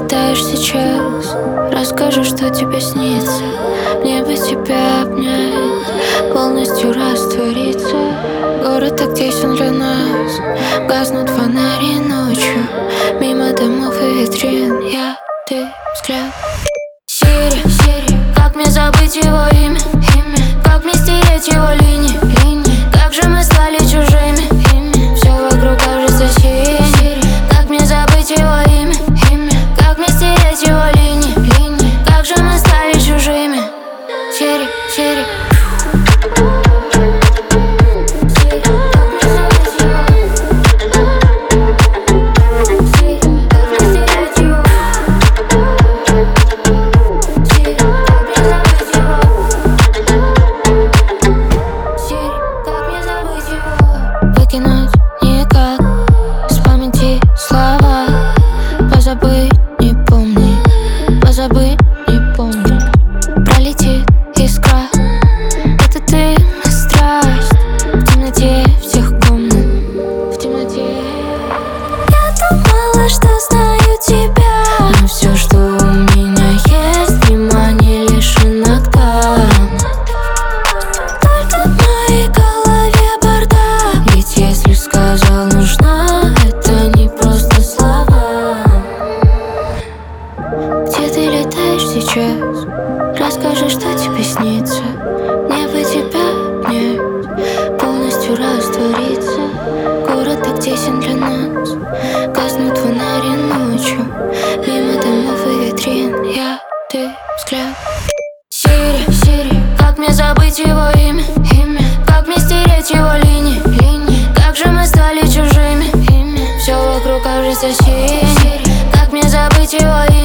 летаешь сейчас? Расскажи, что тебе снится. Мне бы тебя обнять, полностью раствориться. Город так тесен для нас, гаснут фонари ночью. Мимо домов и витрин я, ты, взгляд. Сири, Сири, как мне забыть его имя? Как мне стереть его линии? Как же мы стали чужими? Все вокруг кажется синим. Как мне забыть его имя? Как мне стереть его линии? Как же мы стали чужими? Сири, Сири. Выкинуть никак с памяти слова. Позабыть не помни, позабыть не помни. Пролетит искра, это ты, страсть. В темноте всех комнат, в темноте. Я думала, что знаю тебя, но все, что у меня есть, внимание лишь иногда. Только в моей голове бардак. Ведь если сказал нужна, это не просто слова. Где ты летаешь сейчас? Расскажи, что тебе снится. Мне бы тебя обнять, полностью раствориться. Город так тесен для нас, гаснут фонари ночью. Мимо домов и витрин я, ты, взгляд. Сири, Сири, как мне забыть его имя? Как мне стереть его линии? Как же мы стали чужими? Все вокруг кажется синим. Как мне забыть его имя?